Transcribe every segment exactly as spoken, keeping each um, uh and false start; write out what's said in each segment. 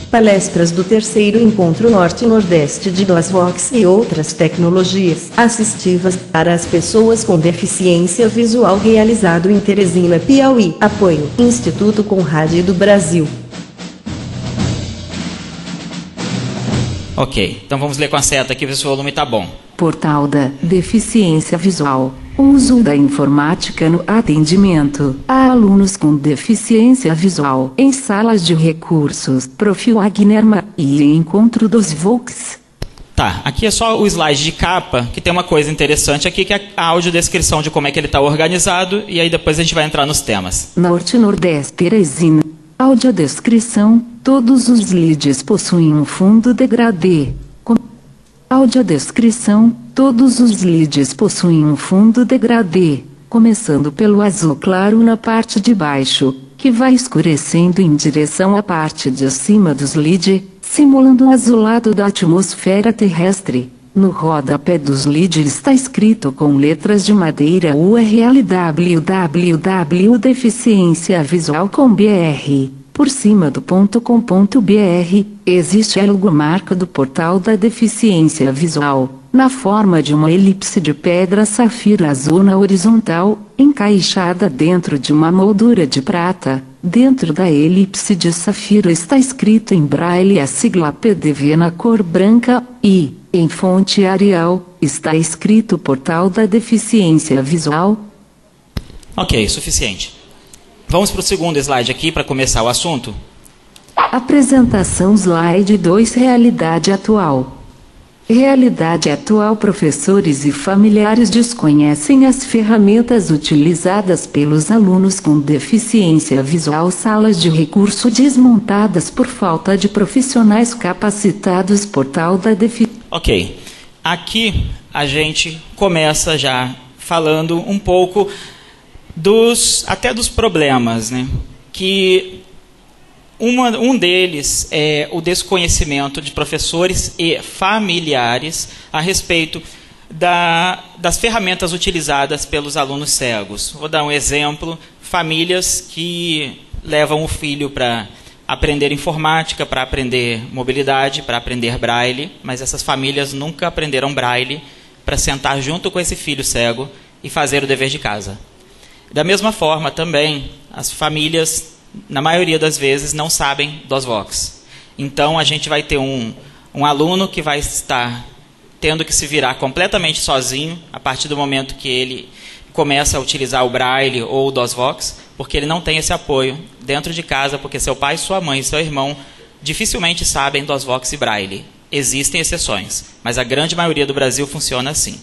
palestras do terceiro Encontro Norte-Nordeste de DOSVox e outras tecnologias assistivas para as pessoas com deficiência visual, realizado em Teresina, Piauí. Apoio Instituto Conrad do Brasil. Ok, então vamos ler com a seta aqui, ver se o volume está bom. Portal da Deficiência Visual. Uso da informática no atendimento a alunos com deficiência visual em salas de recursos. Profil Agnerma e Encontro DOSVox. Tá, aqui é só o slide de capa, que tem uma coisa interessante aqui, que é a audiodescrição de como é que ele está organizado, e aí depois a gente vai entrar nos temas. Norte-Nordeste Teresina. Audiodescrição. Todos os leads possuem um fundo degradê. Com... Audiodescrição. Todos os leads possuem um fundo degradê, começando pelo azul claro na parte de baixo, que vai escurecendo em direção à parte de cima dos leads, simulando o azulado da atmosfera terrestre. No rodapé dos leads está escrito com letras de madeira U R L www deficiência visual ponto b r. Por cima do .com.br, existe a logomarca do portal da deficiência visual, na forma de uma elipse de pedra safira azul na horizontal, encaixada dentro de uma moldura de prata. Dentro da elipse de safira está escrito em braille a sigla P D V na cor branca, e, em fonte Arial, está escrito Portal da Deficiência Visual. Ok, suficiente. Vamos para o segundo slide aqui para começar o assunto. Apresentação slide dois. Realidade atual. Realidade atual. Professores e familiares desconhecem as ferramentas utilizadas pelos alunos com deficiência visual. Salas de recurso desmontadas por falta de profissionais capacitados. Portal da deficiência. Ok, aqui a gente começa já falando um pouco dos, até dos problemas, né? Que uma, um deles é o desconhecimento de professores e familiares a respeito da, das ferramentas utilizadas pelos alunos cegos. Vou dar um exemplo: famílias que levam o filho para aprender informática, para aprender mobilidade, para aprender braille, mas essas famílias nunca aprenderam braille para sentar junto com esse filho cego e fazer o dever de casa. Da mesma forma, também, as famílias, na maioria das vezes, não sabem DOSVox. Então, a gente vai ter um, um aluno que vai estar tendo que se virar completamente sozinho a partir do momento que ele começa a utilizar o braille ou o DOSVox, porque ele não tem esse apoio dentro de casa, porque seu pai, sua mãe e seu irmão dificilmente sabem DOSVox e braille. Existem exceções, mas a grande maioria do Brasil funciona assim.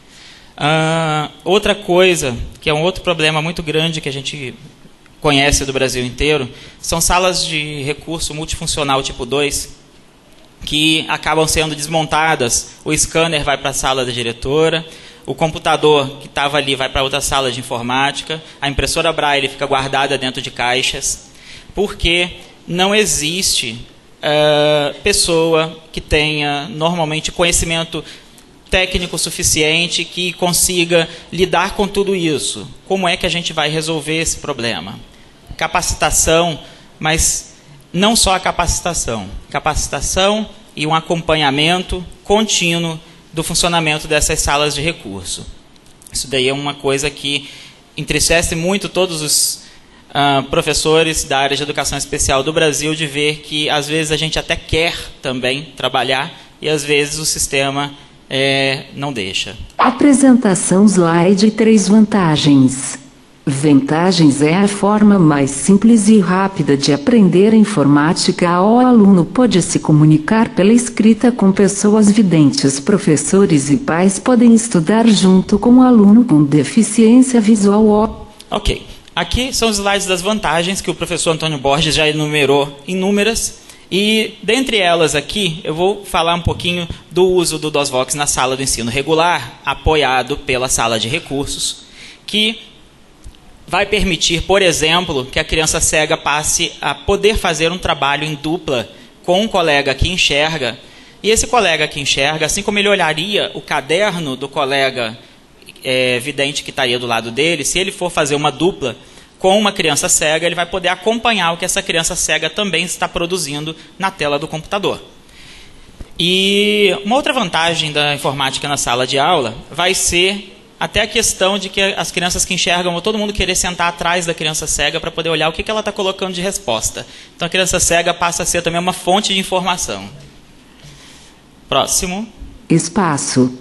Uh, outra coisa, que é um outro problema muito grande que a gente conhece do Brasil inteiro, são salas de recurso multifuncional tipo dois, que acabam sendo desmontadas. O scanner vai para a sala da diretora, o computador que estava ali vai para outra sala de informática, a impressora braille fica guardada dentro de caixas, porque não existe uh, pessoa que tenha normalmente conhecimento técnico suficiente que consiga lidar com tudo isso. Como é que a gente vai resolver esse problema? Capacitação, mas não só a capacitação. Capacitação e um acompanhamento contínuo do funcionamento dessas salas de recurso. Isso daí é uma coisa que entristece muito todos os uh, professores da área de educação especial do Brasil, de ver que às vezes a gente até quer também trabalhar e às vezes o sistema É, não deixa. Apresentação slide três. Vantagens. Vantagens é a forma mais simples e rápida de aprender informática. O aluno pode se comunicar pela escrita com pessoas videntes. Professores e pais podem estudar junto com o aluno com deficiência visual. Ok, aqui são os slides das vantagens que o professor Antônio Borges já enumerou inúmeras. E, dentre elas aqui, eu vou falar um pouquinho do uso do DOSVox na sala do ensino regular, apoiado pela sala de recursos, que vai permitir, por exemplo, que a criança cega passe a poder fazer um trabalho em dupla com um colega que enxerga, e esse colega que enxerga, assim como ele olharia o caderno do colega é, vidente que estaria do lado dele, se ele for fazer uma dupla com uma criança cega, ele vai poder acompanhar o que essa criança cega também está produzindo na tela do computador. E uma outra vantagem da informática na sala de aula vai ser até a questão de que as crianças que enxergam, ou todo mundo querer sentar atrás da criança cega para poder olhar o que, que ela está colocando de resposta. Então a criança cega passa a ser também uma fonte de informação. Próximo. Espaço.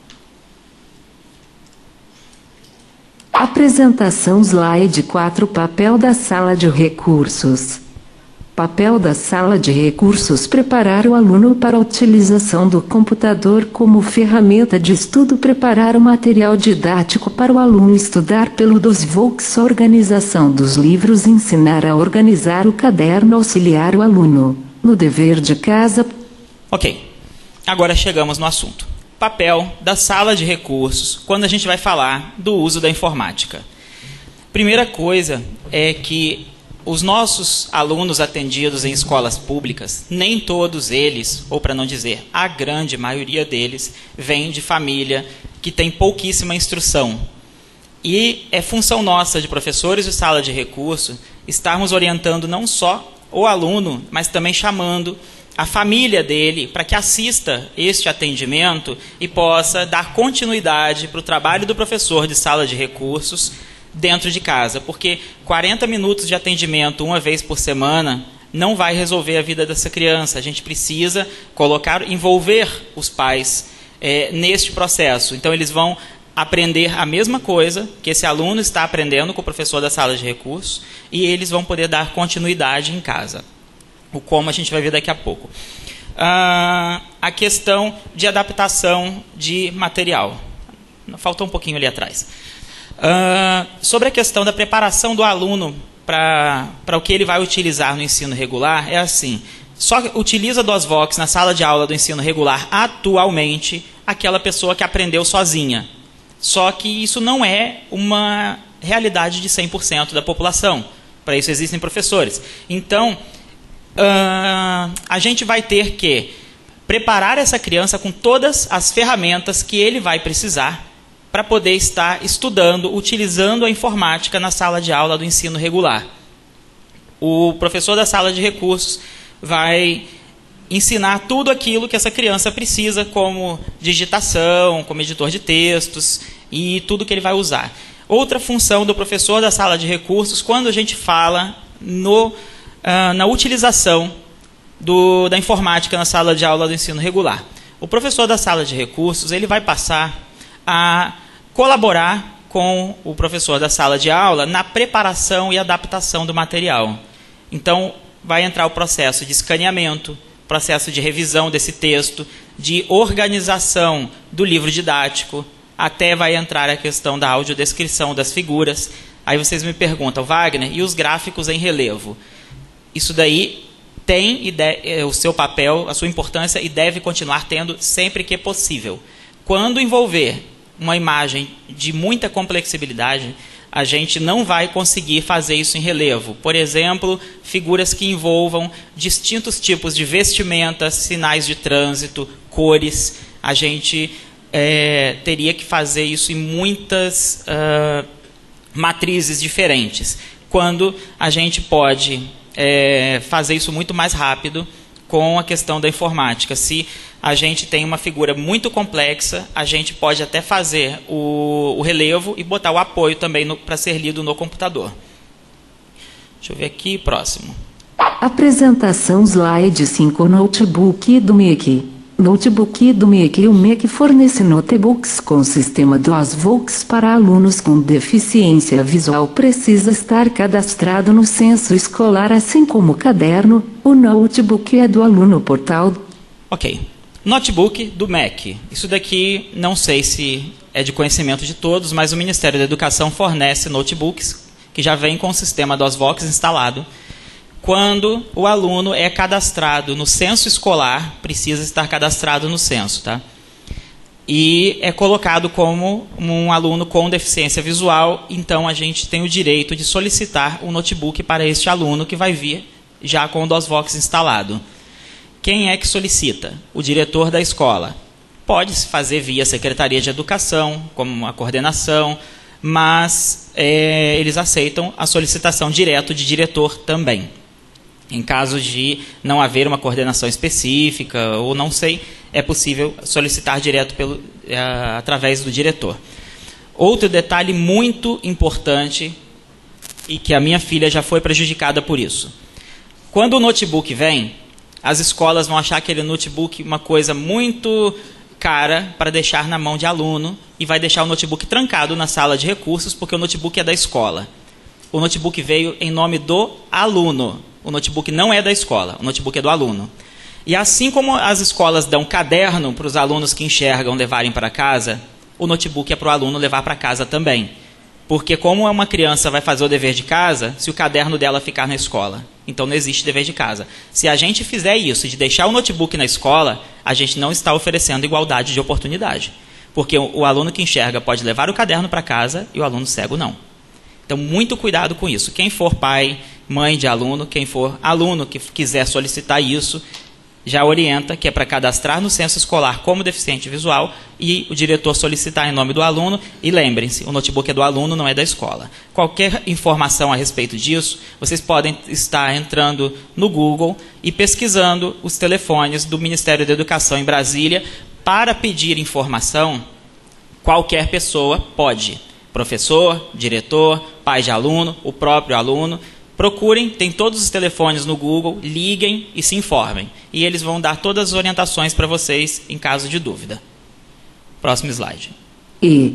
Apresentação slide quatro. Papel da sala de recursos. Papel da sala de recursos: preparar o aluno para a utilização do computador como ferramenta de estudo, preparar o material didático para o aluno estudar pelo DOSVOX, organização dos livros, ensinar a organizar o caderno, auxiliar o aluno no dever de casa. Ok, agora chegamos no assunto. Papel da sala de recursos, quando a gente vai falar do uso da informática. Primeira coisa é que os nossos alunos atendidos em escolas públicas, nem todos eles, ou para não dizer, a grande maioria deles, vem de família que tem pouquíssima instrução. E é função nossa, de professores de sala de recurso, estarmos orientando não só o aluno, mas também chamando a família dele para que assista este atendimento e possa dar continuidade para o trabalho do professor de sala de recursos dentro de casa, porque quarenta minutos de atendimento uma vez por semana não vai resolver a vida dessa criança. A gente precisa colocar, envolver os pais é, neste processo. Então eles vão aprender a mesma coisa que esse aluno está aprendendo com o professor da sala de recursos, e eles vão poder dar continuidade em casa. O como a gente vai ver daqui a pouco. Ah, a questão de adaptação de material. Faltou um pouquinho ali atrás. Uh, sobre a questão da preparação do aluno para o que ele vai utilizar no ensino regular, é assim: só utiliza DOSVOX na sala de aula do ensino regular atualmente aquela pessoa que aprendeu sozinha. Só que isso não é uma realidade de cem por cento da população. Para isso existem professores. Então, uh, a gente vai ter que preparar essa criança com todas as ferramentas que ele vai precisar para poder estar estudando, utilizando a informática na sala de aula do ensino regular. O professor da sala de recursos vai ensinar tudo aquilo que essa criança precisa, como digitação, como editor de textos e tudo que ele vai usar. Outra função do professor da sala de recursos, quando a gente fala no, uh, na utilização do, da informática na sala de aula do ensino regular. O professor da sala de recursos, ele vai passar a colaborar com o professor da sala de aula na preparação e adaptação do material. Então, vai entrar o processo de escaneamento, processo de revisão desse texto, de organização do livro didático, até vai entrar a questão da audiodescrição das figuras. Aí vocês me perguntam, Wagner, e os gráficos em relevo? Isso daí tem o seu papel, a sua importância, e deve continuar tendo sempre que possível. Quando envolver uma imagem de muita complexibilidade, a gente não vai conseguir fazer isso em relevo. Por exemplo, figuras que envolvam distintos tipos de vestimentas, sinais de trânsito, cores. A gente é, teria que fazer isso em muitas uh, matrizes diferentes, quando a gente pode é, fazer isso muito mais rápido com a questão da informática. Se a gente tem uma figura muito complexa, a gente pode até fazer o, o relevo e botar o apoio também para ser lido no computador. Deixa eu ver aqui, próximo. Apresentação slide cinco. Notebook do M E C. Notebook do M E C. O M E C fornece notebooks com sistema DOSVOX para alunos com deficiência visual. Precisa estar cadastrado no censo escolar, assim como o caderno. O notebook é do aluno portal. Ok. Notebook do M E C. Isso daqui não sei se é de conhecimento de todos, mas o Ministério da Educação fornece notebooks que já vêm com o sistema DOSVOX instalado. Quando o aluno é cadastrado no censo escolar, precisa estar cadastrado no censo, tá? E é colocado como um aluno com deficiência visual, então a gente tem o direito de solicitar um notebook para este aluno que vai vir já com o DOSVOX instalado. Quem é que solicita? O diretor da escola. Pode-se fazer via Secretaria de Educação, como uma coordenação, mas é, eles aceitam a solicitação direto de diretor também. Em caso de não haver uma coordenação específica, ou não sei, é possível solicitar direto pelo, é, através do diretor. Outro detalhe muito importante, e que a minha filha já foi prejudicada por isso. Quando o notebook vem, as escolas vão achar aquele notebook uma coisa muito cara para deixar na mão de aluno, e vai deixar o notebook trancado na sala de recursos, porque o notebook é da escola. O notebook veio em nome do aluno. O notebook não é da escola, o notebook é do aluno. E assim como as escolas dão caderno para os alunos que enxergam levarem para casa, o notebook é para o aluno levar para casa também. Porque como uma criança vai fazer o dever de casa, se o caderno dela ficar na escola, então não existe dever de casa. Se a gente fizer isso, de deixar o notebook na escola, a gente não está oferecendo igualdade de oportunidade. Porque o, o aluno que enxerga pode levar o caderno para casa e o aluno cego não. Então, muito cuidado com isso. Quem for pai, mãe de aluno, quem for aluno que quiser solicitar isso, já orienta que é para cadastrar no censo escolar como deficiente visual e o diretor solicitar em nome do aluno. E lembrem-se, o notebook é do aluno, não é da escola. Qualquer informação a respeito disso, vocês podem estar entrando no Google e pesquisando os telefones do Ministério da Educação em Brasília para pedir informação. Qualquer pessoa pode. Professor, diretor, pai de aluno, o próprio aluno. Procurem, tem todos os telefones no Google, liguem e se informem. E eles vão dar todas as orientações para vocês em caso de dúvida. Próximo slide. E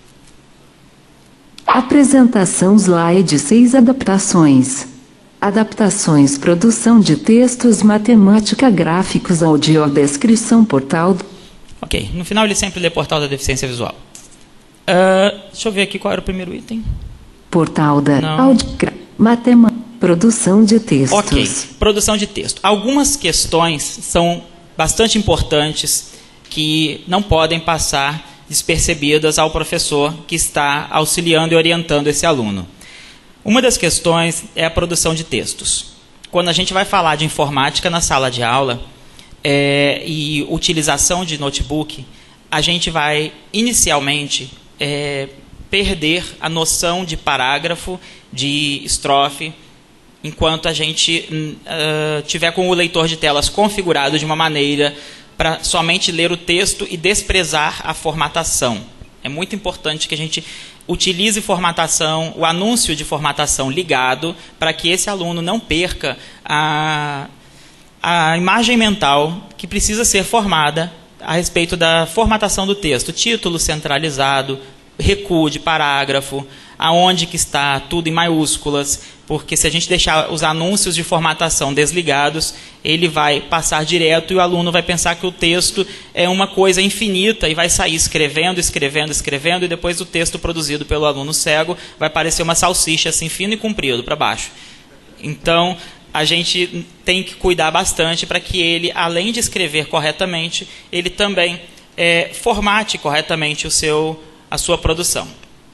apresentação slide seis adaptações. Adaptações, produção de textos, matemática, gráficos, audiodescrição, portal. Ok, no final ele sempre lê portal da deficiência visual. Uh, deixa eu ver aqui qual era o primeiro item. Portal da áudio, matemática, produção de textos. Ok, produção de texto. Algumas questões são bastante importantes que não podem passar despercebidas ao professor que está auxiliando e orientando esse aluno. Uma das questões é a produção de textos. Quando a gente vai falar de informática na sala de aula é, e utilização de notebook, a gente vai inicialmente É, perder a noção de parágrafo, de estrofe, enquanto a gente uh, tiver com o leitor de telas configurado de uma maneira para somente ler o texto e desprezar a formatação. É muito importante que a gente utilize formatação, o anúncio de formatação ligado, para que esse aluno não perca a, a imagem mental que precisa ser formada a respeito da formatação do texto, título centralizado, recuo de parágrafo, aonde que está tudo em maiúsculas, porque se a gente deixar os anúncios de formatação desligados, ele vai passar direto e o aluno vai pensar que o texto é uma coisa infinita e vai sair escrevendo, escrevendo, escrevendo, e depois o texto produzido pelo aluno cego vai parecer uma salsicha assim, fino e comprido para baixo. Então, a gente tem que cuidar bastante para que ele, além de escrever corretamente, ele também é, formate corretamente o seu, a sua produção.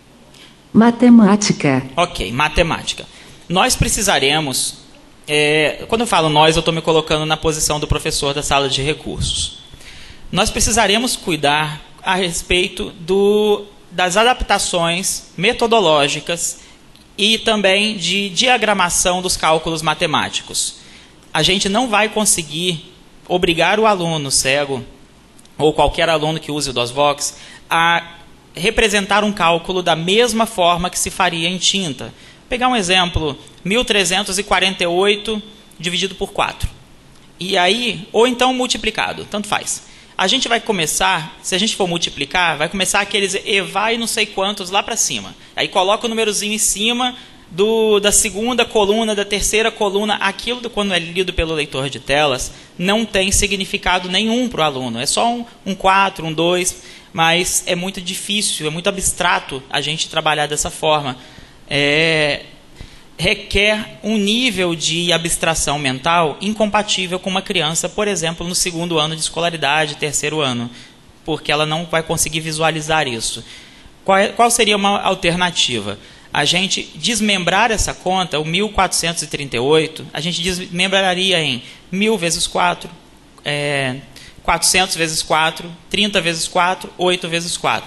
Matemática. Ok, matemática. Nós precisaremos, é, quando eu falo nós, eu estou me colocando na posição do professor da sala de recursos. Nós precisaremos cuidar a respeito do, das adaptações metodológicas e também de diagramação dos cálculos matemáticos. A gente não vai conseguir obrigar o aluno cego, ou qualquer aluno que use o DOSVox, a representar um cálculo da mesma forma que se faria em tinta. Vou pegar um exemplo, mil trezentos e quarenta e oito dividido por quatro. E aí, ou então multiplicado, tanto faz. A gente vai começar, se a gente for multiplicar, vai começar aqueles e vai não sei quantos lá para cima. Aí coloca o númerozinho em cima do, da segunda coluna, da terceira coluna. Aquilo, do, quando é lido pelo leitor de telas, não tem significado nenhum para o aluno. É só um, um quatro, um dois, mas é muito difícil, é muito abstrato a gente trabalhar dessa forma. É... requer um nível de abstração mental incompatível com uma criança, por exemplo, no segundo ano de escolaridade, terceiro ano, porque ela não vai conseguir visualizar isso. Qual, é, qual seria uma alternativa? A gente desmembrar essa conta, o mil quatrocentos e trinta e oito, a gente desmembraria em mil vezes quatro, é, quatrocentos vezes quatro, trinta vezes quatro, oito vezes quatro.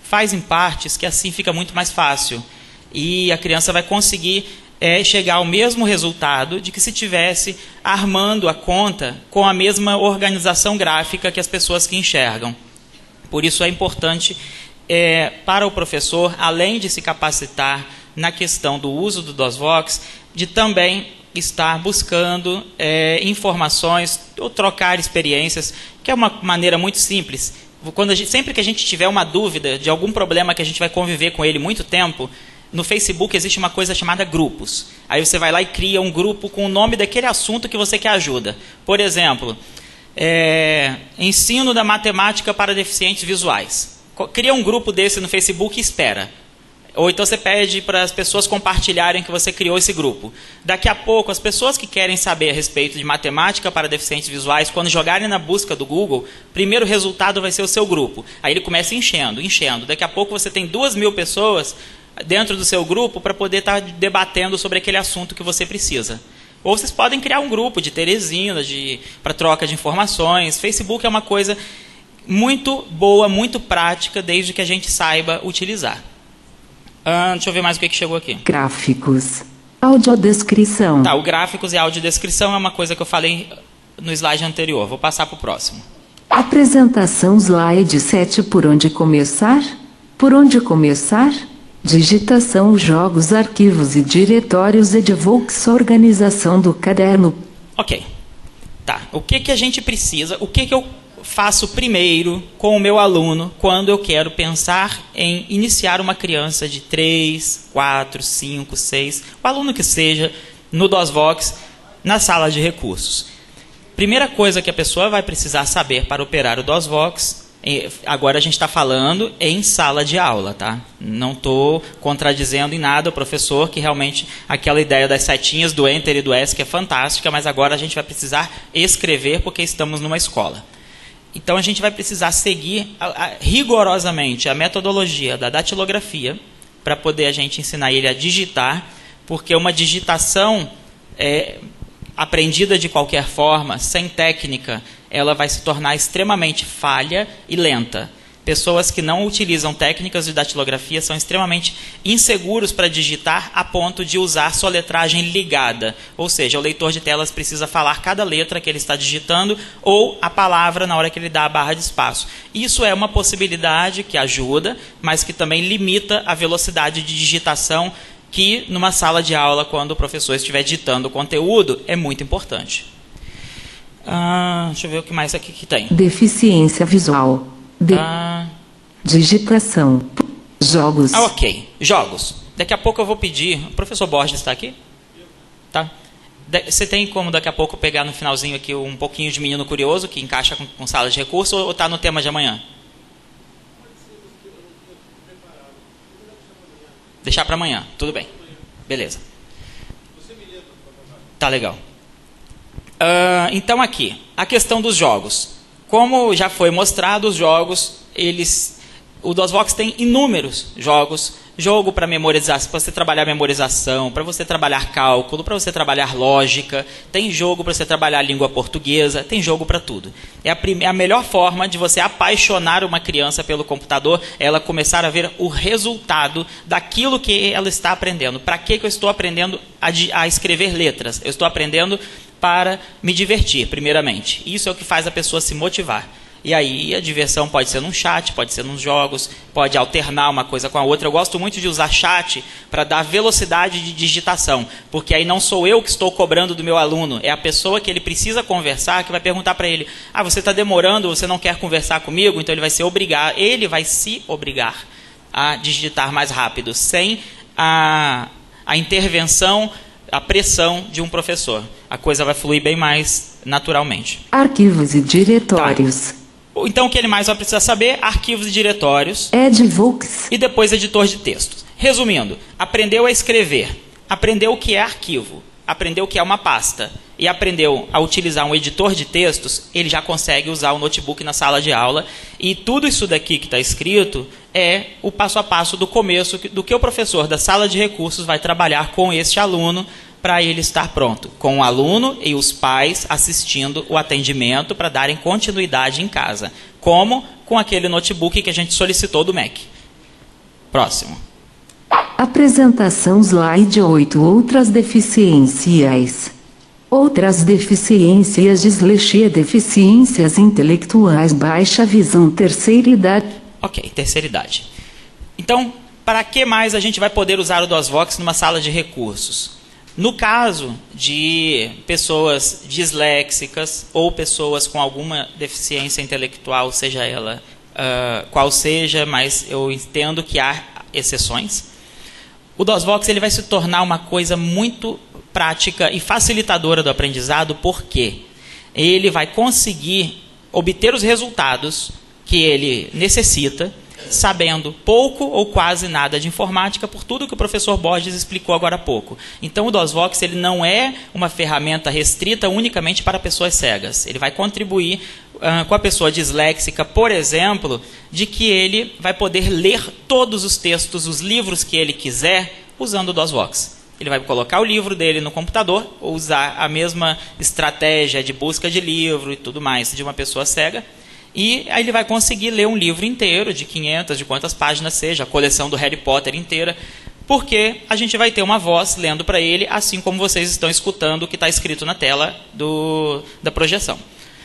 faz em partes, que assim fica muito mais fácil. E a criança vai conseguir é, chegar ao mesmo resultado de que se tivesse armando a conta com a mesma organização gráfica que as pessoas que enxergam. Por isso é importante é, para o professor, além de se capacitar na questão do uso do DOSVox, de também estar buscando é, informações ou trocar experiências, que é uma maneira muito simples. Quando a gente, sempre que a gente tiver uma dúvida de algum problema que a gente vai conviver com ele muito tempo, no Facebook existe uma coisa chamada grupos. Aí você vai lá e cria um grupo com o nome daquele assunto que você quer ajuda. Por exemplo, é, ensino da matemática para deficientes visuais. Cria um grupo desse no Facebook e espera. Ou então você pede para as pessoas compartilharem que você criou esse grupo. Daqui a pouco, as pessoas que querem saber a respeito de matemática para deficientes visuais, quando jogarem na busca do Google, o primeiro resultado vai ser o seu grupo. Aí ele começa enchendo, enchendo. Daqui a pouco você tem duas mil pessoas dentro do seu grupo para poder estar debatendo sobre aquele assunto que você precisa. Ou vocês podem criar um grupo de Teresina, de, para troca de informações. Facebook é uma coisa muito boa, muito prática, desde que a gente saiba utilizar. Ah, deixa eu ver mais o que, que chegou aqui. Gráficos. Audiodescrição. Tá, o gráficos e audiodescrição é uma coisa que eu falei no slide anterior. Vou passar para o próximo. Apresentação slide sete. Por onde começar? Por onde começar? Digitação, jogos, arquivos e diretórios. Edvox, organização do caderno. Ok. Tá, o que, que a gente precisa? O que, que eu faço primeiro com o meu aluno quando eu quero pensar em iniciar uma criança de três, quatro, cinco, seis, o aluno que seja, no DOSVox, na sala de recursos? Primeira coisa que a pessoa vai precisar saber para operar o DOSVox, agora a gente está falando em sala de aula, tá? Não estou contradizendo em nada o professor, que realmente aquela ideia das setinhas do Enter e do S que é fantástica, mas agora a gente vai precisar escrever porque estamos numa escola. Então, a gente vai precisar seguir a, a, rigorosamente a metodologia da datilografia para poder a gente ensinar ele a digitar, porque uma digitação é, aprendida de qualquer forma, sem técnica, ela vai se tornar extremamente falha e lenta. Pessoas que não utilizam técnicas de datilografia são extremamente inseguros para digitar a ponto de usar soletragem ligada. Ou seja, o leitor de telas precisa falar cada letra que ele está digitando ou a palavra na hora que ele dá a barra de espaço. Isso é uma possibilidade que ajuda, mas que também limita a velocidade de digitação que, numa sala de aula, quando o professor estiver digitando o conteúdo, é muito importante. Ah, deixa eu ver o que mais aqui que tem. Deficiência visual. De... Ah. Digitação. Jogos. Ah, ok. Jogos. Daqui a pouco eu vou pedir... O professor Borges está aqui? Tá. Você tem como daqui a pouco pegar no finalzinho aqui um pouquinho de Menino Curioso, que encaixa com, com sala de recurso, ou está no tema de amanhã? Deixar para amanhã. Tudo bem. Beleza. Tá legal. Uh, então aqui, a questão dos jogos. Como já foi mostrado, os jogos, eles, o DOSVox tem inúmeros jogos. Jogo para memorizar, para você trabalhar memorização, para você trabalhar cálculo, para você trabalhar lógica. Tem jogo para você trabalhar língua portuguesa, tem jogo para tudo. É a, prime- a melhor forma de você apaixonar uma criança pelo computador, é ela começar a ver o resultado daquilo que ela está aprendendo. Para que, que eu estou aprendendo a, a escrever letras? Eu estou aprendendo para me divertir, primeiramente. Isso é o que faz a pessoa se motivar. E aí a diversão pode ser num chat, pode ser nos jogos, pode alternar uma coisa com a outra. Eu gosto muito de usar chat para dar velocidade de digitação, porque aí não sou eu que estou cobrando do meu aluno, é a pessoa que ele precisa conversar que vai perguntar para ele: ah, você está demorando, você não quer conversar comigo? Então ele vai se obrigar, ele vai se obrigar a digitar mais rápido, sem a, a intervenção, a pressão de um professor. A coisa vai fluir bem mais naturalmente. Arquivos e diretórios. Tá. Então, o que ele mais vai precisar saber? Arquivos e diretórios. Edvox. E depois editor de textos. Resumindo, aprendeu a escrever, aprendeu o que é arquivo, aprendeu o que é uma pasta e aprendeu a utilizar um editor de textos, ele já consegue usar o notebook na sala de aula. E tudo isso daqui que está escrito é o passo a passo do começo do que o professor da sala de recursos vai trabalhar com este aluno para ele estar pronto, com o aluno e os pais assistindo o atendimento para darem continuidade em casa, como com aquele notebook que a gente solicitou do M E C. Próximo. Apresentação slide oito. Outras deficiências. Outras deficiências: dislexia, deficiências intelectuais, baixa visão, terceira idade. Ok, terceira idade. Então, para que mais a gente vai poder usar o DOSVox numa sala de recursos? No caso de pessoas disléxicas ou pessoas com alguma deficiência intelectual, seja ela uh, qual seja, mas eu entendo que há exceções, o DOSVox ele vai se tornar uma coisa muito prática e facilitadora do aprendizado, porque ele vai conseguir obter os resultados que ele necessita, sabendo pouco ou quase nada de informática, por tudo que o professor Borges explicou agora há pouco. Então o DOSVox ele não é uma ferramenta restrita unicamente para pessoas cegas. Ele vai contribuir uh, com a pessoa disléxica, por exemplo, de que ele vai poder ler todos os textos, os livros que ele quiser, usando o DOSVox. Ele vai colocar o livro dele no computador, usar a mesma estratégia de busca de livro e tudo mais de uma pessoa cega, e aí ele vai conseguir ler um livro inteiro, de quinhentas, de quantas páginas seja, a coleção do Harry Potter inteira, porque a gente vai ter uma voz lendo para ele, assim como vocês estão escutando o que está escrito na tela do, da projeção.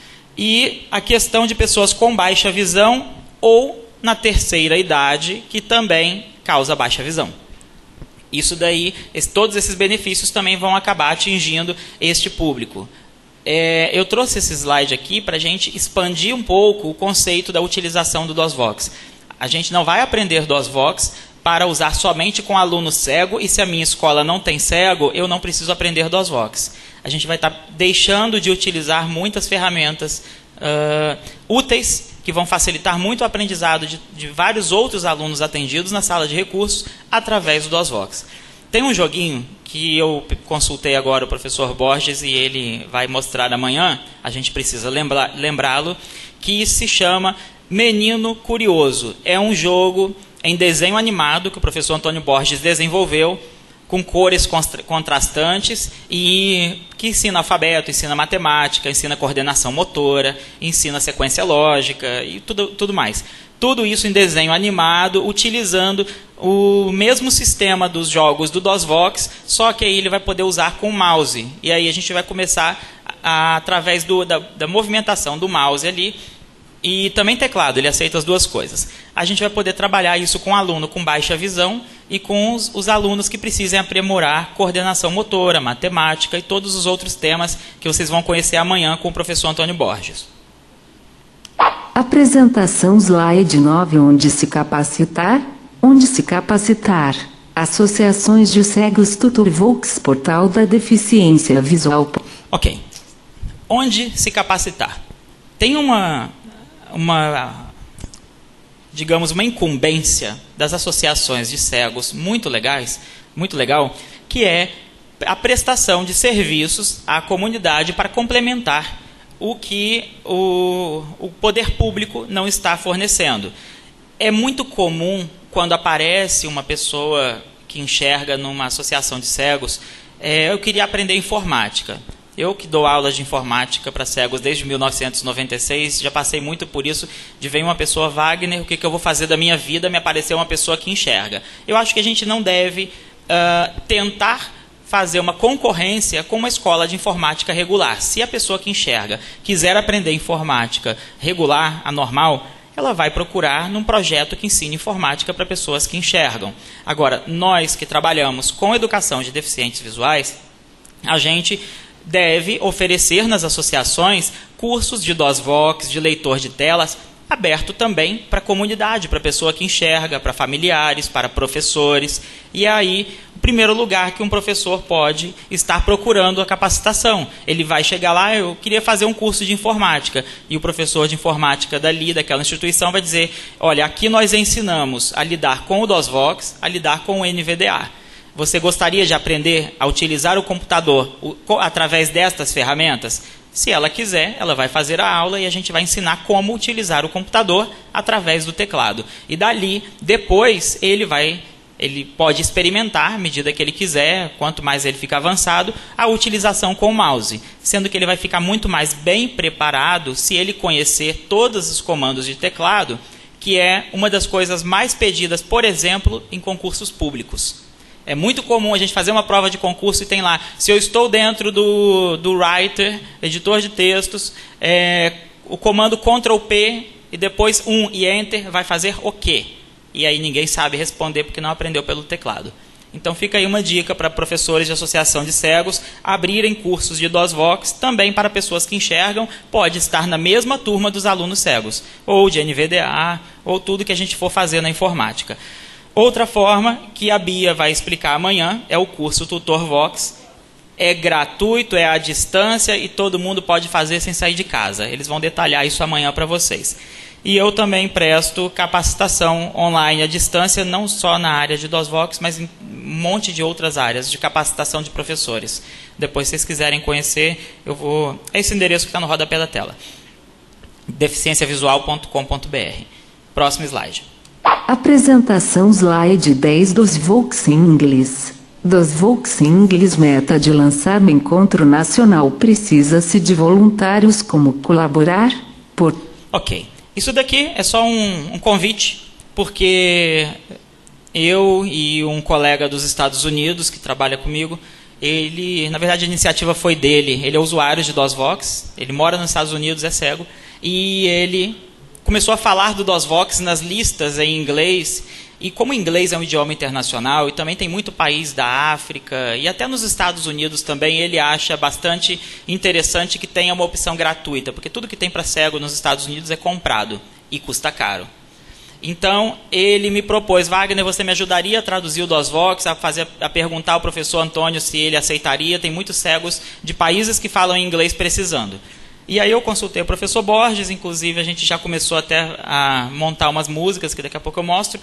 E a questão de pessoas com baixa visão ou na terceira idade, que também causa baixa visão. Isso daí, esse, todos esses benefícios também vão acabar atingindo este público. É, eu trouxe esse slide aqui para a gente expandir um pouco o conceito da utilização do DOSVox. A gente não vai aprender DOSVox para usar somente com aluno cego, e se a minha escola não tem cego, eu não preciso aprender DOSVox. A gente vai estar deixando de utilizar muitas ferramentas uh, úteis, que vão facilitar muito o aprendizado de, de vários outros alunos atendidos na sala de recursos através do DOSVox. Tem um joguinho que eu consultei agora o professor Borges e ele vai mostrar amanhã, a gente precisa lembrar, lembrá-lo, que se chama Menino Curioso. É um jogo em desenho animado que o professor Antônio Borges desenvolveu, com cores contrastantes, e que ensina alfabeto, ensina matemática, ensina coordenação motora, ensina sequência lógica e tudo, tudo mais. Tudo isso em desenho animado, utilizando o mesmo sistema dos jogos do DOSVox, só que aí ele vai poder usar com o mouse. E aí a gente vai começar, a, através do, da, da movimentação do mouse ali, e também teclado, ele aceita as duas coisas. A gente vai poder trabalhar isso com aluno com baixa visão e com os, os alunos que precisem aprimorar coordenação motora, matemática e todos os outros temas que vocês vão conhecer amanhã com o professor Antônio Borges. Apresentação slide nove. Onde se capacitar? Onde se capacitar? Associações de cegos TutorVox, portal da deficiência visual. Ok. Onde se capacitar? Tem uma, uma, digamos, uma incumbência das associações de cegos muito legais, muito legal, que é a prestação de serviços à comunidade para complementar o que o, o poder público não está fornecendo. É muito comum, quando aparece uma pessoa que enxerga numa associação de cegos, é, eu queria aprender informática. Eu que dou aulas de informática para cegos desde mil novecentos e noventa e seis, já passei muito por isso, de ver uma pessoa, Wagner, o que, que eu vou fazer da minha vida, me apareceu uma pessoa que enxerga. Eu acho que a gente não deve uh, tentar fazer uma concorrência com uma escola de informática regular. Se a pessoa que enxerga quiser aprender informática regular, anormal, ela vai procurar num projeto que ensine informática para pessoas que enxergam. Agora, nós que trabalhamos com educação de deficientes visuais, a gente deve oferecer nas associações cursos de DOSVox, de leitor de telas, aberto também para a comunidade, para a pessoa que enxerga, para familiares, para professores. E aí, o primeiro lugar que um professor pode estar procurando a capacitação. Ele vai chegar lá, eu queria fazer um curso de informática. E o professor de informática dali, daquela instituição, vai dizer, olha, aqui nós ensinamos a lidar com o DOSVox, a lidar com o N V D A. Você gostaria de aprender a utilizar o computador através destas ferramentas? Se ela quiser, ela vai fazer a aula e a gente vai ensinar como utilizar o computador através do teclado. E dali, depois, ele vai, ele pode experimentar, à medida que ele quiser, quanto mais ele fica avançado, a utilização com o mouse. Sendo que ele vai ficar muito mais bem preparado se ele conhecer todos os comandos de teclado que é uma das coisas mais pedidas, por exemplo, em concursos públicos. É muito comum a gente fazer uma prova de concurso e tem lá, se eu estou dentro do, do writer, editor de textos, é, o comando control P e depois um e Enter vai fazer o quê? E aí ninguém sabe responder porque não aprendeu pelo teclado. Então fica aí uma dica para professores de associação de cegos abrirem cursos de DOSVox, também para pessoas que enxergam, pode estar na mesma turma dos alunos cegos, ou de N V D A, ou tudo que a gente for fazer na informática. Outra forma que a Bia vai explicar amanhã é o curso TutorVox. É gratuito, é à distância e todo mundo pode fazer sem sair de casa. Eles vão detalhar isso amanhã para vocês. E eu também presto capacitação online à distância, não só na área de DOSVox, mas em um monte de outras áreas de capacitação de professores. Depois, se vocês quiserem conhecer, eu vou... é esse endereço que está no rodapé da tela. deficiência visual ponto com ponto br. Próximo slide. Apresentação slide dez dos DOSVox em inglês. DOSVox em inglês, meta de lançar no encontro nacional. Precisa-se de voluntários como colaborar? Por... Ok. Isso daqui é só um, um convite, porque eu e um colega dos Estados Unidos que trabalha comigo, ele, na verdade a iniciativa foi dele, ele é usuário de DOSVox, ele mora nos Estados Unidos, é cego, e ele começou a falar do DOSVox nas listas em inglês, e como o inglês é um idioma internacional, e também tem muito país da África, e até nos Estados Unidos também, ele acha bastante interessante que tenha uma opção gratuita, porque tudo que tem para cego nos Estados Unidos é comprado, e custa caro. Então, ele me propôs, Wagner, você me ajudaria a traduzir o DOSVox, a, fazer, a perguntar ao professor Antônio se ele aceitaria, tem muitos cegos de países que falam inglês precisando. E aí eu consultei o professor Borges, inclusive a gente já começou até a montar umas músicas, que daqui a pouco eu mostro.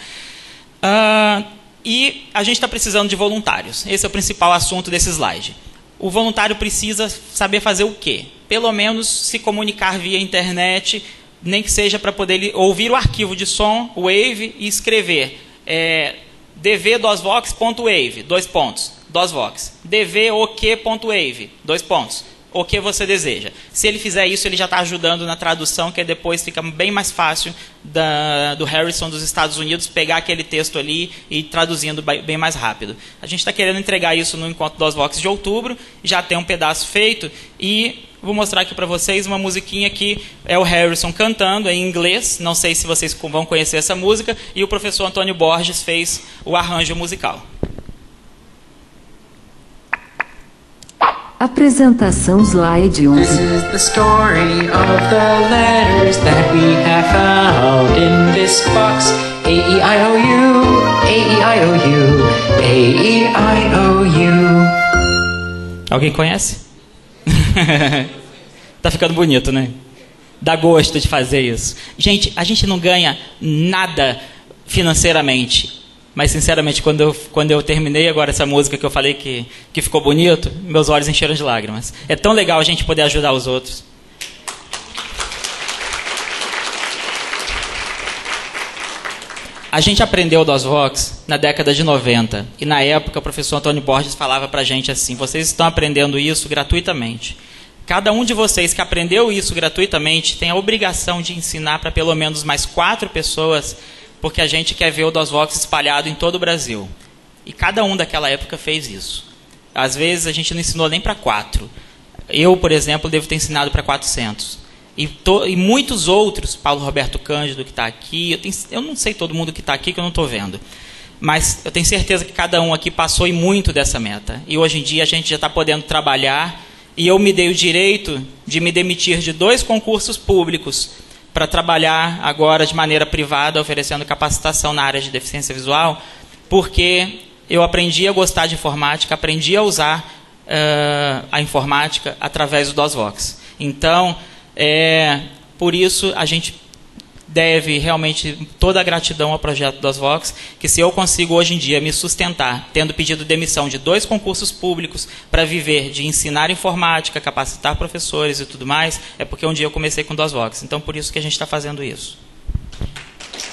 Uh, e a gente está precisando de voluntários. Esse é o principal assunto desse slide. O voluntário precisa saber fazer o quê? Pelo menos se comunicar via internet, nem que seja para poder ouvir o arquivo de som, wave, e escrever é, dvdosvox.wave, dois pontos, DOSVox, dvok.wave, dois pontos. O que você deseja. Se ele fizer isso, ele já está ajudando na tradução, que depois fica bem mais fácil da, do Harrison dos Estados Unidos pegar aquele texto ali e ir traduzindo bem mais rápido. A gente está querendo entregar isso no Encontro DOSVox de outubro, já tem um pedaço feito, e vou mostrar aqui para vocês uma musiquinha que é o Harrison cantando em inglês, não sei se vocês vão conhecer essa música, e o professor Antônio Borges fez o arranjo musical. Apresentação slide onze. This is the story of the letters that we have found in this box. A E I O U, A E I O U, A E I O U. Alguém conhece? Tá ficando bonito, né? Dá gosto de fazer isso. Gente, a gente não ganha nada financeiramente. Mas, sinceramente, quando eu, quando eu terminei agora essa música que eu falei que, que ficou bonito, meus olhos encheram de lágrimas. É tão legal a gente poder ajudar os outros. A gente aprendeu o DOSVox na década de noventa. E, na época, o professor Antônio Borges falava para a gente assim, vocês estão aprendendo isso gratuitamente. Cada um de vocês que aprendeu isso gratuitamente tem a obrigação de ensinar para pelo menos mais quatro pessoas, porque a gente quer ver o DOSVox espalhado em todo o Brasil. E cada um daquela época fez isso. Às vezes a gente não ensinou nem para quatro. Eu, por exemplo, devo ter ensinado para quatrocentos. E, to, e muitos outros, Paulo Roberto Cândido, que está aqui, eu, tenho, eu não sei todo mundo que está aqui, que eu não estou vendo. Mas eu tenho certeza que cada um aqui passou em muito dessa meta. E hoje em dia a gente já está podendo trabalhar, e eu me dei o direito de me demitir de dois concursos públicos, para trabalhar agora de maneira privada, oferecendo capacitação na área de deficiência visual, porque eu aprendi a gostar de informática, aprendi a usar uh, a informática através do DOSVox. Então, é, por isso, a gente deve realmente toda a gratidão ao projeto DOSVox, que se eu consigo hoje em dia me sustentar, tendo pedido demissão de dois concursos públicos para viver de ensinar informática, capacitar professores e tudo mais, é porque um dia eu comecei com DOSVox. Então, por isso que a gente está fazendo isso.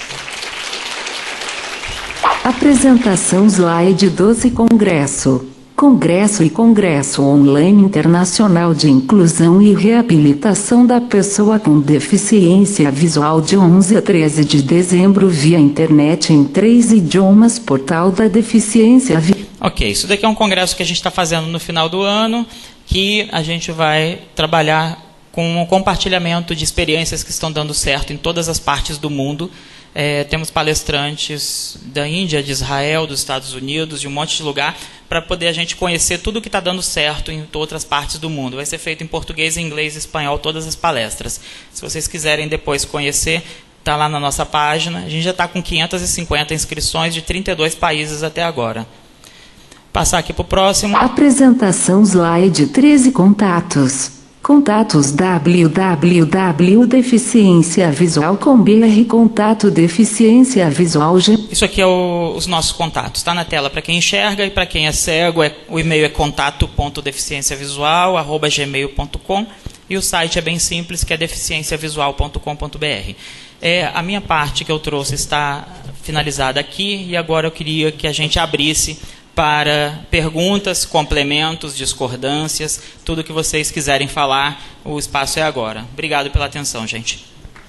Apresentação slide doze Congresso. Congresso e Congresso Online Internacional de Inclusão e Reabilitação da Pessoa com Deficiência Visual de onze a treze de dezembro via internet em três idiomas, Portal da Deficiência Visual. Ok, isso daqui é um congresso que a gente está fazendo no final do ano, que a gente vai trabalhar com um compartilhamento de experiências que estão dando certo em todas as partes do mundo. É, temos palestrantes da Índia, de Israel, dos Estados Unidos, de um monte de lugar, para poder a gente conhecer tudo o que está dando certo em outras partes do mundo. Vai ser feito em português, inglês e espanhol, todas as palestras. Se vocês quiserem depois conhecer, está lá na nossa página. A gente já está com quinhentas e cinquenta inscrições de trinta e dois países até agora. Passar aqui para o próximo. Apresentação slide treze contatos. Contatos www deficiência visual com br contato deficiência visual G. Isso aqui é o, os nossos contatos. Está na tela para quem enxerga e para quem é cego. É, o e-mail é contato ponto deficiência visual arroba gmail ponto com e o site é bem simples, que é deficiência visual ponto com ponto br. É, a minha parte que eu trouxe está finalizada aqui e agora eu queria que a gente abrisse para perguntas, complementos, discordâncias, tudo que vocês quiserem falar, o espaço é agora. Obrigado pela atenção, gente.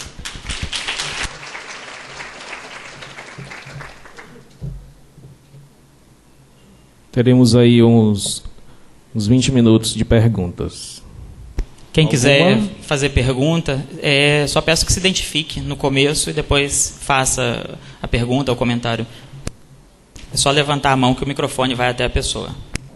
Teremos aí uns, uns vinte minutos de perguntas. Quem Alguma? quiser fazer pergunta, é, só peço que se identifique no começo e depois faça a pergunta ou comentário. É só levantar a mão que o microfone vai até a pessoa.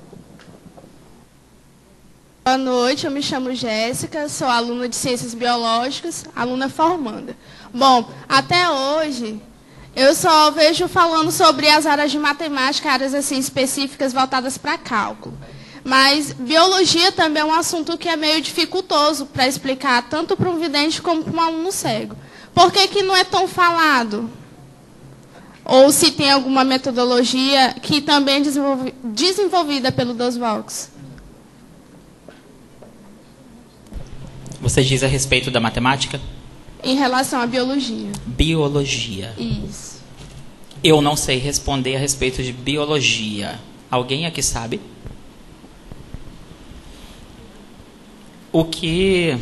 Boa noite, eu me chamo Jéssica, sou aluna de Ciências Biológicas, aluna formanda. Bom, até hoje, eu só vejo falando sobre as áreas de matemática, áreas assim específicas voltadas para cálculo. Mas biologia também é um assunto que é meio dificultoso para explicar, tanto para um vidente como para um aluno cego. Por que que não é tão falado? Ou se tem alguma metodologia que também é desenvolvi desenvolvida pelo DOSVOX. Você diz a respeito da matemática? Em relação à biologia. Biologia. Isso. Eu não sei responder a respeito de biologia. Alguém aqui sabe? O que,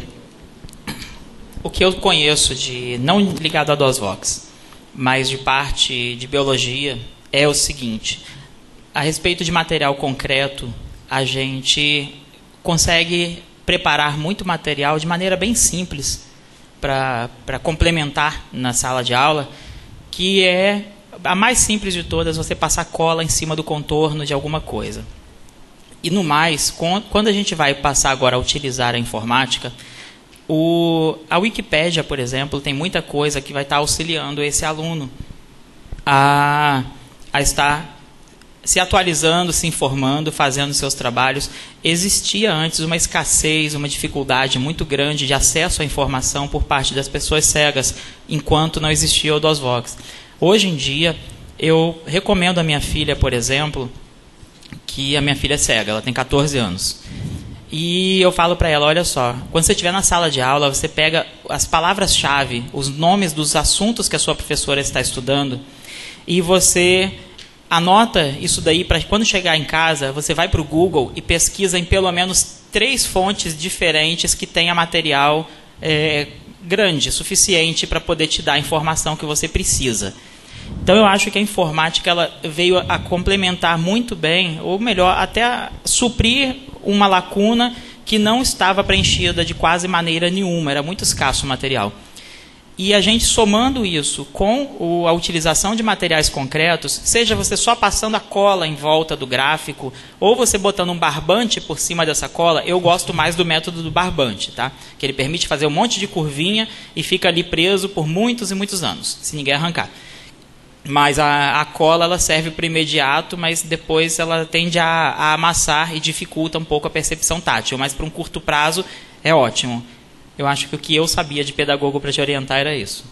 o que eu conheço de, não ligado a DOSVOX, mas de parte de biologia, é o seguinte: a respeito de material concreto, a gente consegue preparar muito material de maneira bem simples para para complementar na sala de aula, que é a mais simples de todas, você passar cola em cima do contorno de alguma coisa. E no mais, quando a gente vai passar agora a utilizar a informática, O, a Wikipédia, por exemplo, tem muita coisa que vai estar auxiliando esse aluno a, a estar se atualizando, se informando, fazendo seus trabalhos. Existia antes uma escassez, uma dificuldade muito grande de acesso à informação por parte das pessoas cegas, enquanto não existia o DOSVOX. Hoje em dia, eu recomendo à minha filha, por exemplo, que a minha filha é cega, ela tem quatorze anos. E eu falo para ela, olha só, quando você estiver na sala de aula, você pega as palavras-chave, os nomes dos assuntos que a sua professora está estudando, e você anota isso daí para quando chegar em casa, você vai para o Google e pesquisa em pelo menos três fontes diferentes que tenha material é, grande, suficiente para poder te dar a informação que você precisa. Então eu acho que a informática ela veio a complementar muito bem, ou melhor, até a suprir uma lacuna que não estava preenchida de quase maneira nenhuma, era muito escasso o material. E a gente somando isso com o, a utilização de materiais concretos, seja você só passando a cola em volta do gráfico, ou você botando um barbante por cima dessa cola, eu gosto mais do método do barbante, tá? Que ele permite fazer um monte de curvinha e fica ali preso por muitos e muitos anos, se ninguém arrancar. Mas a, a cola ela serve para o imediato, mas depois ela tende a, a amassar e dificulta um pouco a percepção tátil. Mas para um curto prazo é ótimo. Eu acho que o que eu sabia de pedagogo para te orientar era isso.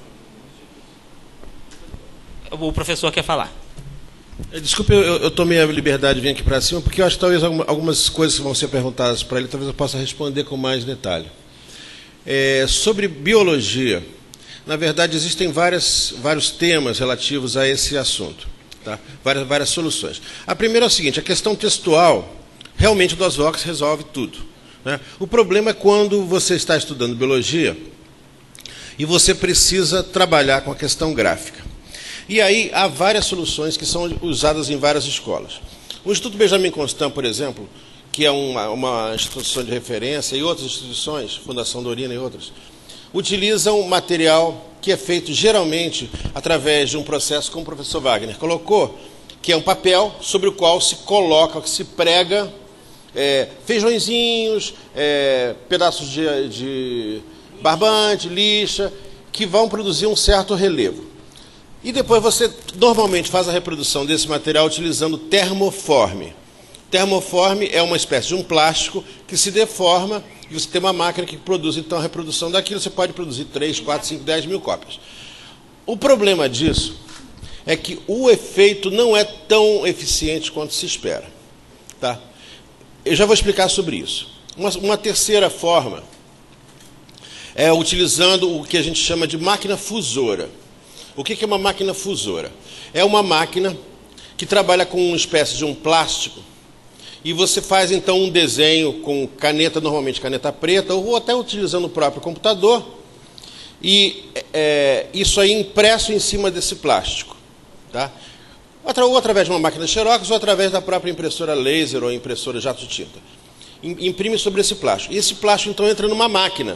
O professor quer falar. Desculpe, eu, eu tomei a liberdade de vir aqui para cima, porque eu acho que talvez algumas coisas que vão ser perguntadas para ele, talvez eu possa responder com mais detalhe. É, sobre biologia, na verdade existem várias, vários temas relativos a esse assunto. Tá? Várias, várias soluções. A primeira é o seguinte, a questão textual, realmente o DOSVOX resolve tudo. Né? O problema é quando você está estudando biologia e você precisa trabalhar com a questão gráfica. E aí há várias soluções que são usadas em várias escolas. O Instituto Benjamin Constant, por exemplo, que é uma, uma instituição de referência, e outras instituições, Fundação Dorina e outras, utilizam material que é feito geralmente através de um processo como o professor Wagner colocou, que é um papel sobre o qual se coloca, que se prega é, feijõezinhos, é, pedaços de, de barbante, lixa, que vão produzir um certo relevo. E depois você normalmente faz a reprodução desse material utilizando termoforme. Termoforme é uma espécie de um plástico que se deforma e você tem uma máquina que produz então a reprodução daquilo. Você pode produzir três, quatro, cinco, dez mil cópias. O problema disso é que o efeito não é tão eficiente quanto se espera. Tá? Eu já vou explicar sobre isso. Uma, uma terceira forma é utilizando o que a gente chama de máquina fusora. O que é uma máquina fusora? É uma máquina que trabalha com uma espécie de um plástico e você faz então um desenho com caneta, normalmente caneta preta, ou até utilizando o próprio computador, e é, isso aí impresso em cima desse plástico. Tá? Ou através de uma máquina Xerox, ou através da própria impressora laser ou impressora jato de tinta. Imprime sobre esse plástico. E esse plástico então entra numa máquina.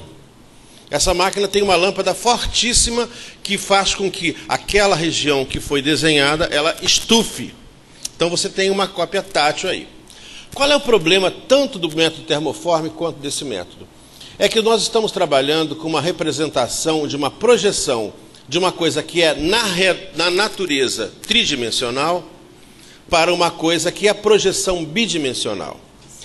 Essa máquina tem uma lâmpada fortíssima que faz com que aquela região que foi desenhada, ela estufe. Então você tem uma cópia tátil aí. Qual é o problema tanto do método termoforme quanto desse método? É que nós estamos trabalhando com uma representação de uma projeção de uma coisa que é na, re, na natureza tridimensional para uma coisa que é projeção bidimensional.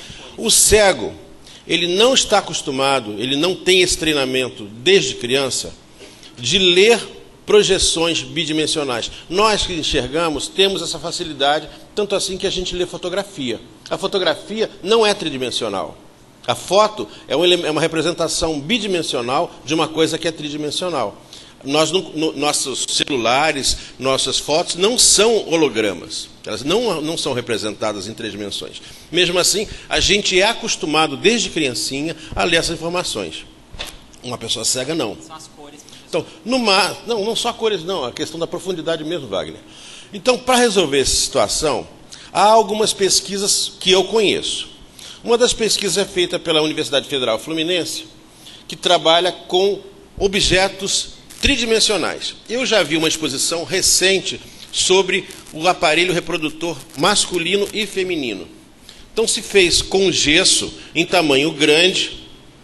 O cego, ele não está acostumado, ele não tem esse treinamento desde criança de ler projeções bidimensionais. Nós que enxergamos temos essa facilidade, tanto assim que a gente lê fotografia. A fotografia não é tridimensional. A foto é uma representação bidimensional de uma coisa que é tridimensional. Nós, no, no, nossos celulares, nossas fotos não são hologramas. Elas não, não são representadas em três dimensões. Mesmo assim, a gente é acostumado desde criancinha a ler essas informações. Uma pessoa cega não. São as cores. Então, no mar, não, não só cores não, a questão da profundidade mesmo, Wagner. Então, para resolver essa situação, há algumas pesquisas que eu conheço. Uma das pesquisas é feita pela Universidade Federal Fluminense, que trabalha com objetos tridimensionais. Eu já vi uma exposição recente sobre o aparelho reprodutor masculino e feminino. Então se fez com gesso em tamanho grande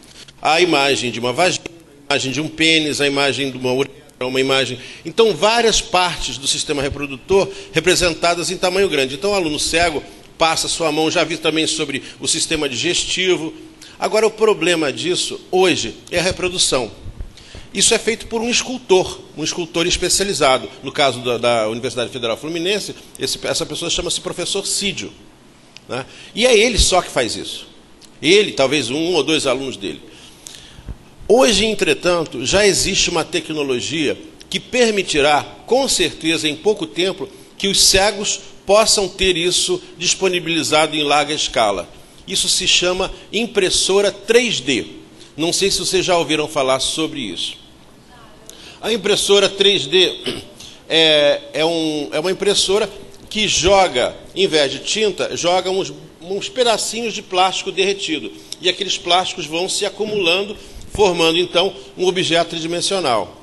a imagem de uma vagina, a imagem de um pênis, a imagem de uma uretra, uma imagem. Então várias partes do sistema reprodutor representadas em tamanho grande. Então o aluno cego passa sua mão, já vi também sobre o sistema digestivo. Agora o problema disso hoje é a reprodução. Isso é feito por um escultor, um escultor especializado. No caso da, da Universidade Federal Fluminense, esse, essa pessoa chama-se professor Cídio. Né? E é ele só que faz isso. Ele, talvez um ou dois alunos dele. Hoje, entretanto, já existe uma tecnologia que permitirá, com certeza, em pouco tempo, que os cegos possam ter isso disponibilizado em larga escala. Isso se chama impressora três D. Não sei se vocês já ouviram falar sobre isso. A impressora três D é, é, um, é uma impressora que joga, em vez de tinta, joga uns, uns pedacinhos de plástico derretido. E aqueles plásticos vão se acumulando, formando, então, um objeto tridimensional.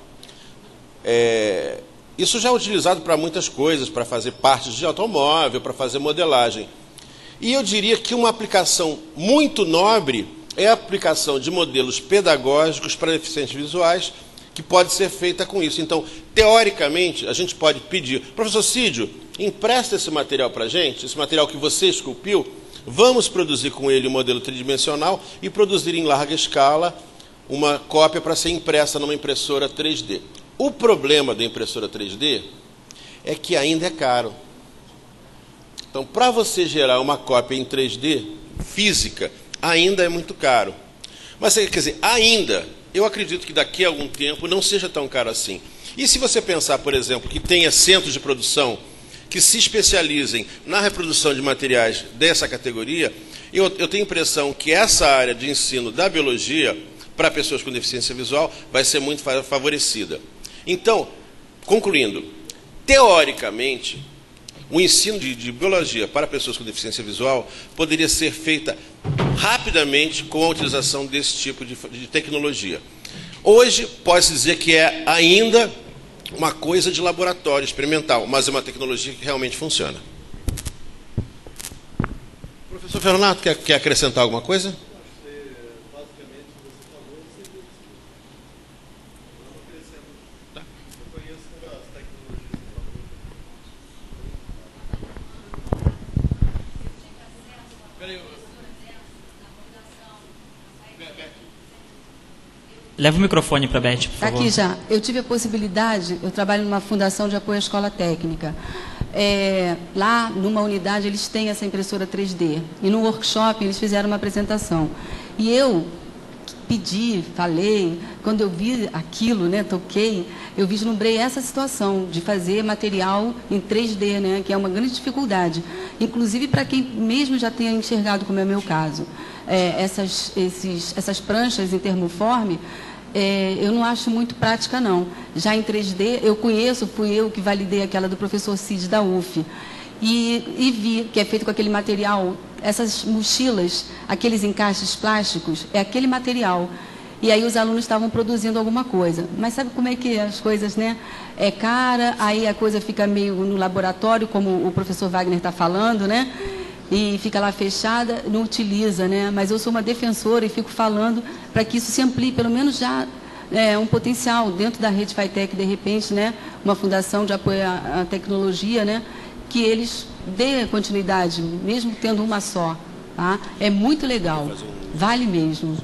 É, isso já é utilizado para muitas coisas, para fazer partes de automóvel, para fazer modelagem. E eu diria que uma aplicação muito nobre é a aplicação de modelos pedagógicos para deficientes visuais, que pode ser feita com isso. Então, teoricamente, a gente pode pedir, professor Cídio, empresta esse material para a gente, esse material que você esculpiu, vamos produzir com ele um modelo tridimensional e produzir em larga escala uma cópia para ser impressa numa impressora três D. O problema da impressora três D é que ainda é caro. Então, para você gerar uma cópia em três D física, ainda é muito caro. Mas, quer dizer, ainda, eu acredito que daqui a algum tempo não seja tão caro assim. E se você pensar, por exemplo, que tenha centros de produção que se especializem na reprodução de materiais dessa categoria, eu, eu tenho a impressão que essa área de ensino da biologia, para pessoas com deficiência visual, vai ser muito favorecida. Então, concluindo, teoricamente, o ensino de, de biologia para pessoas com deficiência visual poderia ser feita rapidamente com a utilização desse tipo de, de tecnologia. Hoje, pode-se dizer que é ainda uma coisa de laboratório experimental, mas é uma tecnologia que realmente funciona. Professor Fernando, quer, quer acrescentar alguma coisa? Leva o microfone para a Beth, por favor. Aqui já. Eu tive a possibilidade, eu trabalho numa fundação de apoio à escola técnica. É, lá, numa unidade, eles têm essa impressora três D. E no workshop, eles fizeram uma apresentação. E eu pedi, falei, quando eu vi aquilo, né, toquei, eu vislumbrei essa situação de fazer material em três D, né, que é uma grande dificuldade. Inclusive para quem mesmo já tenha enxergado, como é o meu caso. É, essas, esses, essas pranchas em termoforme, é, eu não acho muito prática, não. Já em três D, eu conheço, fui eu que validei aquela do professor Cid da U F. E, e vi que é feito com aquele material, essas mochilas, aqueles encaixes plásticos, é aquele material. E aí os alunos estavam produzindo alguma coisa. Mas sabe como é que as coisas, né? É cara, aí a coisa fica meio no laboratório, como o professor Wagner está falando, né? E fica lá fechada, não utiliza, né? Mas eu sou uma defensora e fico falando para que isso se amplie, pelo menos já é, um potencial dentro da rede FITEC, de repente, né? Uma fundação de apoio à, à tecnologia, né? Que eles dêem continuidade, mesmo tendo uma só, tá? É muito legal, vale mesmo.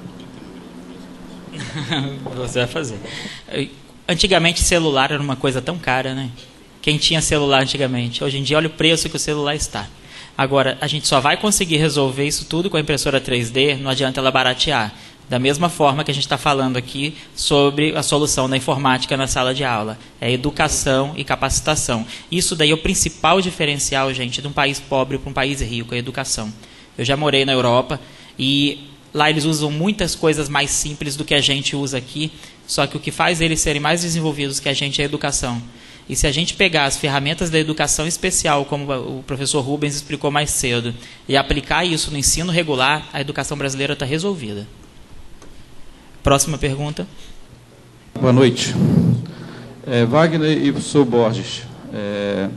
Você vai fazer. Antigamente celular era uma coisa tão cara, né? Quem tinha celular antigamente? Hoje em dia, olha o preço que o celular está. Agora, a gente só vai conseguir resolver isso tudo com a impressora três D, não adianta ela baratear. Da mesma forma que a gente está falando aqui sobre a solução da informática na sala de aula. É educação e capacitação. Isso daí é o principal diferencial, gente, de um país pobre para um país rico, é a educação. Eu já morei na Europa e lá eles usam muitas coisas mais simples do que a gente usa aqui, só que o que faz eles serem mais desenvolvidos que a gente é a educação. E se a gente pegar as ferramentas da educação especial, como o professor Rubens explicou mais cedo, e aplicar isso no ensino regular, a educação brasileira está resolvida. Próxima pergunta. Boa noite. É, Wagner e professor Borges. É,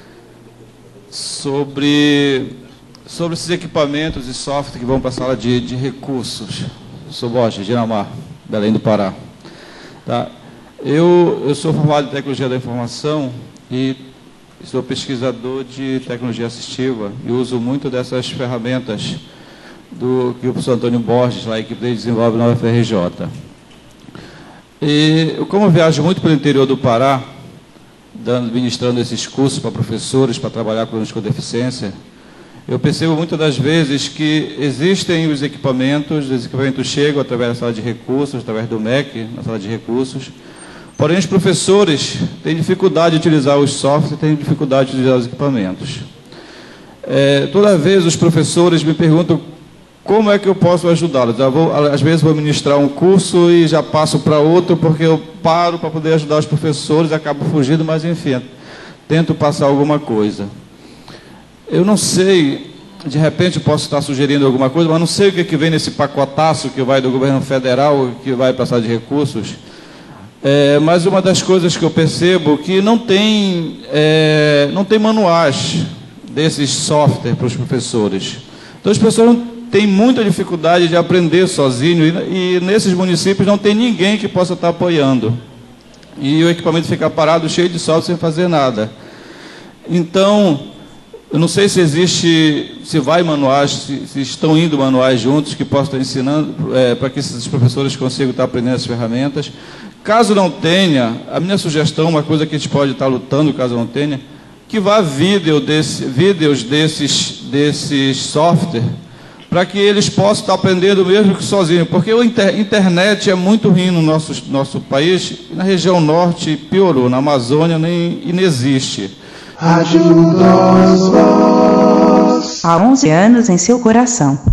sobre, sobre esses equipamentos e software que vão para a sala de, de recursos. Professor Borges, Dinamar, Belém do Pará. Tá. Eu, eu sou formado em Tecnologia da Informação e sou pesquisador de tecnologia assistiva e uso muito dessas ferramentas do que o professor Antônio Borges, lá, a equipe dele, desenvolve na U F R J. E eu, como eu viajo muito pelo interior do Pará, dando, ministrando esses cursos para professores, para trabalhar com alunos com deficiência, eu percebo muitas das vezes que existem os equipamentos, os equipamentos chegam através da sala de recursos, através do M E C, na sala de recursos, porém os professores têm dificuldade de utilizar os softwares, têm dificuldade de utilizar os equipamentos. É, toda vez os professores me perguntam como é que eu posso ajudá-los. Eu vou, às vezes vou ministrar um curso e já passo para outro, porque eu paro para poder ajudar os professores, acabo fugindo, mas enfim, tento passar alguma coisa. Eu não sei, de repente eu posso estar sugerindo alguma coisa, mas não sei o que, que vem nesse pacotaço que vai do governo federal, que vai passar de recursos. É, mas uma das coisas que eu percebo é que não tem, é, não tem manuais desses softwares para os professores. Então as pessoas têm muita dificuldade de aprender sozinho e, e nesses municípios não tem ninguém que possa estar apoiando. E o equipamento fica parado, cheio de software, sem fazer nada. Então, eu não sei se existe, se vai manuais, se, se estão indo manuais juntos que possam estar ensinando, é, para que esses professores consigam estar aprendendo as ferramentas. Caso não tenha, a minha sugestão, uma coisa que a gente pode estar lutando, caso não tenha, que vá vídeo desse, vídeos desses, desses softwares, para que eles possam estar aprendendo mesmo que sozinhos, porque a inter, internet é muito ruim no nosso, nosso país, e na região norte piorou, na Amazônia nem inexiste. Rádio DOSVOX. Há onze anos em seu coração.